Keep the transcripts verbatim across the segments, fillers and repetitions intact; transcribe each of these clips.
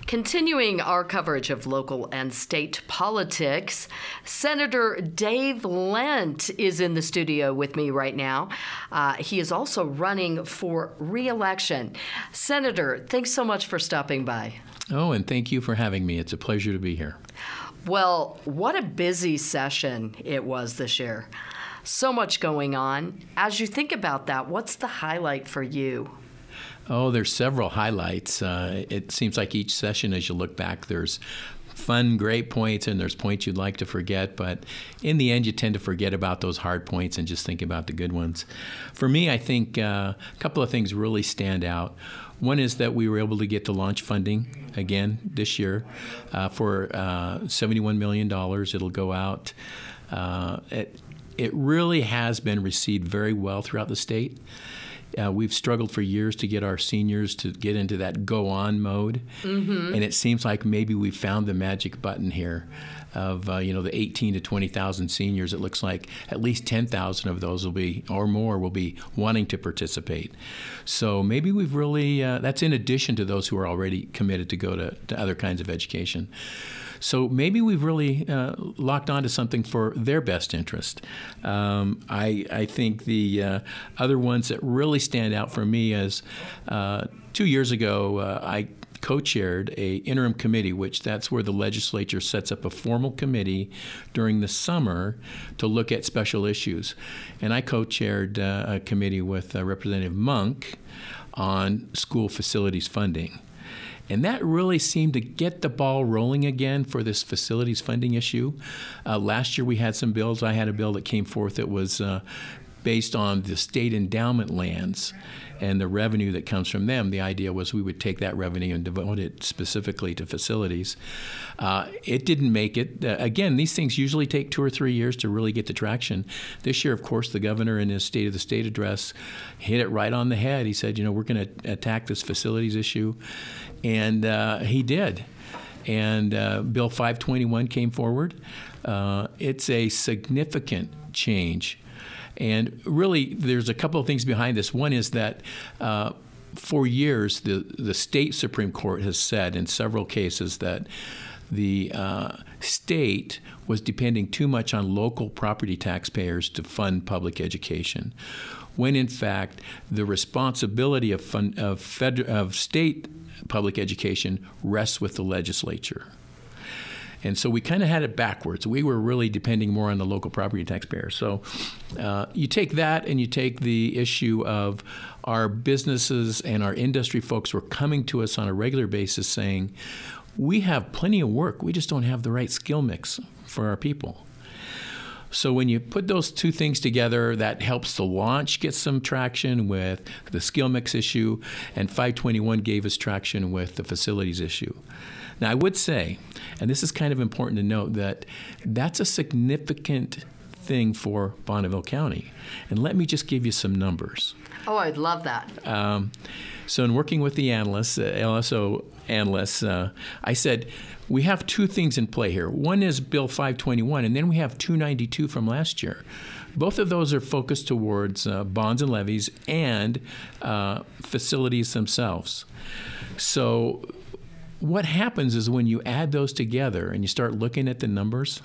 Continuing our coverage of local and state politics, Senator Dave Lent is in the studio with me right now. Uh, he is also running for re-election. Senator, thanks so much for stopping by. Oh, and thank you for having me. It's a pleasure to be here. Well, what a busy session it was this year. So much going on. As you think about that, what's the highlight for you? Oh, there's several highlights. Uh, it seems like each session, as you look back, there's fun, great points, and there's points you'd like to forget. But in the end, you tend to forget about those hard points and just think about the good ones. For me, I think uh, a couple of things really stand out. One is that we were able to get the launch funding again this year uh, for uh, seventy-one million dollars. It'll go out. Uh, it, it really has been received very well throughout the state. Uh, we've struggled for years to get our seniors to get into that go-on mode, mm-hmm. and it seems like maybe we found the magic button here of, uh, you know, the eighteen to twenty thousand seniors. It looks like at least ten thousand of those will be, or more, will be wanting to participate. So maybe we've really, uh, that's in addition to those who are already committed to go to, to other kinds of education. So maybe we've really uh, locked onto something for their best interest. Um, I, I think the uh, other ones that really stand out for me is uh, two years ago uh, I co-chaired a interim committee, which that's where the legislature sets up a formal committee during the summer to look at special issues. And I co-chaired uh, a committee with uh, Representative Monk on school facilities funding. And that really seemed to get the ball rolling again for this facilities funding issue. Uh, last year we had some bills. I had a bill that came forth that was uh, based on the state endowment lands and the revenue that comes from them. The idea was we would take that revenue and devote it specifically to facilities. Uh, it didn't make it. Uh, again, these things usually take two or three years to really get the traction. This year, of course, the governor in his State of the State address hit it right on the head. He said, you know, we're going to attack this facilities issue. And uh, he did. And uh, Bill five twenty-one came forward. Uh, it's a significant change. And really, there's a couple of things behind this. One is that uh, for years, the, the state Supreme Court has said in several cases that the uh, state was depending too much on local property taxpayers to fund public education, when in fact the responsibility of, fund, of, fed, of state public education rests with the legislature. And so we kind of had it backwards. We were really depending more on the local property taxpayer. So uh, you take that and you take the issue of our businesses and our industry folks were coming to us on a regular basis saying, we have plenty of work, we just don't have the right skill mix for our people. So when you put those two things together, that helps the launch get some traction with the skill mix issue, and five twenty-one gave us traction with the facilities issue. Now, I would say, and this is kind of important to note, that that's a significant thing for Bonneville County. And let me just give you some numbers. Oh, I'd love that. Um, so in working with the analysts, uh, L S O analysts, uh, I said, we have two things in play here. One is Bill five twenty-one, and then we have two ninety-two from last year. Both of those are focused towards uh, bonds and levies and uh, facilities themselves. So what happens is when you add those together and you start looking at the numbers,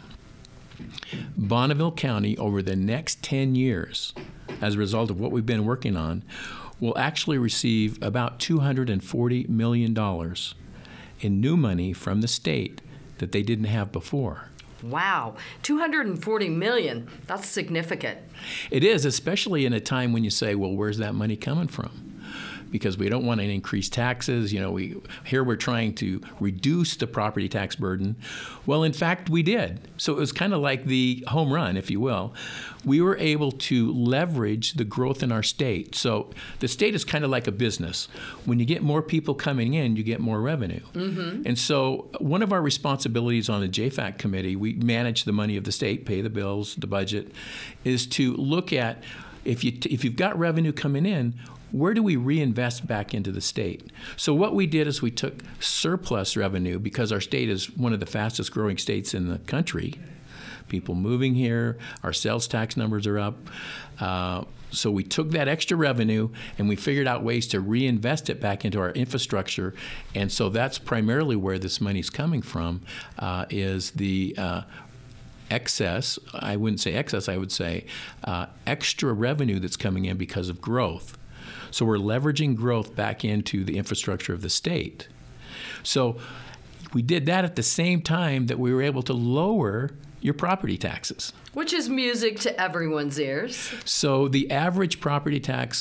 Bonneville County over the next ten years, as a result of what we've been working on, will actually receive about two hundred forty million dollars in new money from the state that they didn't have before. Wow, two hundred forty million dollars, that's significant. It is, especially in a time when you say, well, where's that money coming from? Because we don't want to increase taxes. You know, we here we're trying to reduce the property tax burden. Well, in fact, we did. So it was kind of like the home run, if you will. We were able to leverage the growth in our state. So the state is kind of like a business. When you get more people coming in, you get more revenue. Mm-hmm. And so one of our responsibilities on the J FAC committee, we manage the money of the state, pay the bills, the budget, is to look at if you if you've got revenue coming in, where do we reinvest back into the state? So what we did is we took surplus revenue, because our state is one of the fastest growing states in the country, people moving here. Our sales tax numbers are up. Uh, so we took that extra revenue and we figured out ways to reinvest it back into our infrastructure. And so that's primarily where this money's coming from, uh, is the uh, excess, I wouldn't say excess, I would say uh, extra revenue that's coming in because of growth. So we're leveraging growth back into the infrastructure of the state. So we did that at the same time that we were able to lower your property taxes. Which is music to everyone's ears. So the average property tax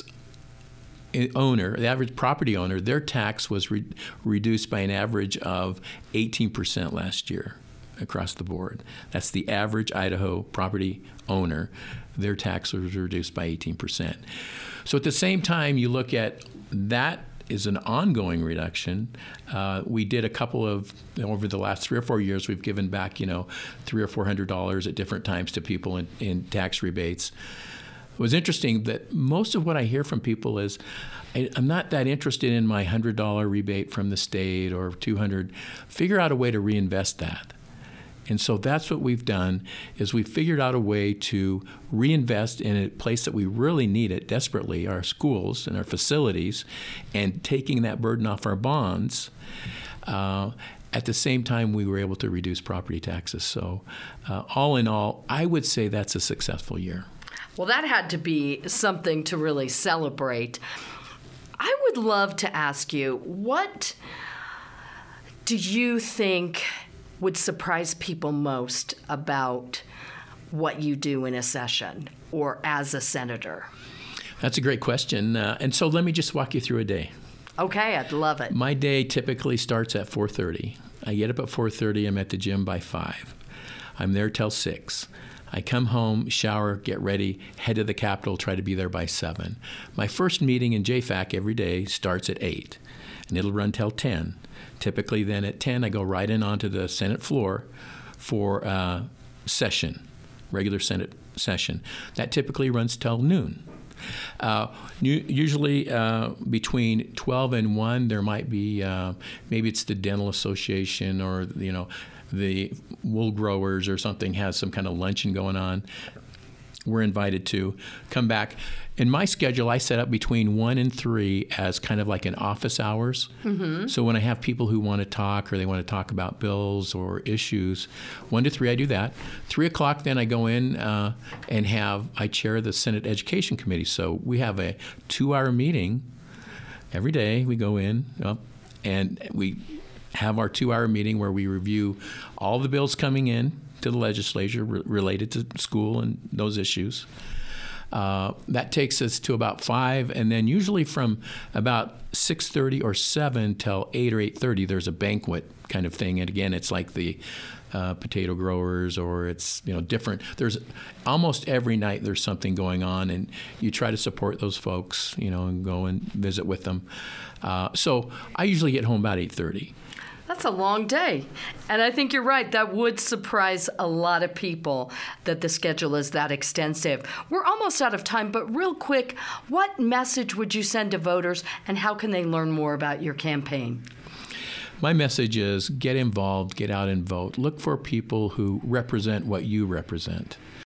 owner, the average property owner, their tax was re- reduced by an average of eighteen percent last year across the board. That's the average Idaho property owner. Their tax was reduced by eighteen percent. So at the same time, you look at that is an ongoing reduction. Uh, we did a couple of, over the last three or four years, we've given back, you know, three or four hundred dollars at different times to people in, in tax rebates. It was interesting that most of what I hear from people is, I, I'm not that interested in my one hundred dollars rebate from the state or two hundred dollars. Figure out a way to reinvest that. And so that's what we've done, is we've figured out a way to reinvest in a place that we really need it desperately, our schools and our facilities, and taking that burden off our bonds. Uh, at the same time, we were able to reduce property taxes. So uh, all in all, I would say that's a successful year. Well, that had to be something to really celebrate. I would love to ask you, what do you think would surprise people most about what you do in a session or as a senator? That's a great question. Uh, and so let me just walk you through a day. Okay, I'd love it. My day typically starts at four thirty. I get up at four thirty. I'm at the gym by five. I'm there till six. I come home, shower, get ready, head to the Capitol, try to be there by seven. My first meeting in J FAC every day starts at eight, and it'll run till ten. Typically then at ten, I go right in onto the Senate floor for uh, session, regular Senate session. That typically runs till noon. Uh, usually uh, between twelve and one, there might be, uh, maybe it's the Dental Association or, you know, the wool growers or something has some kind of luncheon going on. We're invited to come back. In my schedule, I set up between one and three as kind of like an office hours. Mm-hmm. So when I have people who want to talk or they want to talk about bills or issues, one to three, I do that. Three o'clock, then I go in uh, and have, I chair the Senate Education Committee. So we have a two-hour meeting every day. We go in uh, and we have our two-hour meeting where we review all the bills coming in to the legislature re- related to school and those issues. Uh, that takes us to about five, and then usually from about six thirty or seven till eight or eight thirty, there's a banquet kind of thing. And again, it's like the uh, potato growers, or it's, you know, different. There's almost every night there's something going on, and you try to support those folks, you know, and go and visit with them. Uh, so I usually get home about eight thirty. That's a long day. And I think you're right. That would surprise a lot of people that the schedule is that extensive. We're almost out of time, but real quick, what message would you send to voters, and how can they learn more about your campaign? My message is get involved, get out and vote. Look for people who represent what you represent.